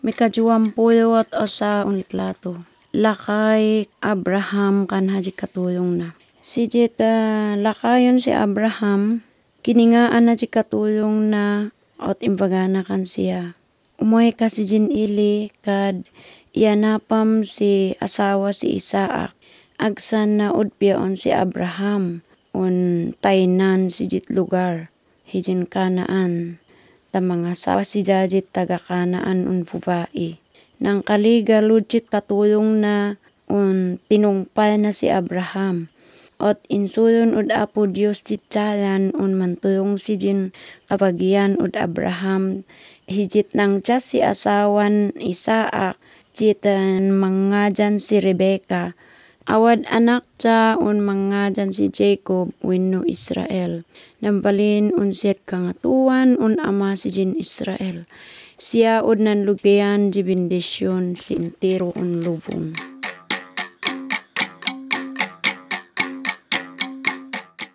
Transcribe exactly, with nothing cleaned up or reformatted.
Mikaduampulo at asa unitlato. Lakay Abraham kan haji katulong na. Si jita lakayon si Abraham, kiningaan na ji katulong na at imbagana kan siya. Umoy kasi jin ili kad iyanapam si asawa si Isaac. Agsan na udpiaon si Abraham un tainan si jit lugar. Hijin Kanaan. Ta mga sawa si jajit taga Kanaan un fubai. Nang kaliga lujit katulong na un tinungpal na si Abraham. At insulon ud apo Dios titsalan un mantulong si jin kabagian ud Abraham. Hijit nang jas si asawan Isaac. Jitan mangajan si Rebecca. Awad anak ja un mangajan si Jacob wenno Israel. Nambalin un siat kangatuan un ama si jin Israel. Siya ud nan lugayan di bendisyon si entero un lubong.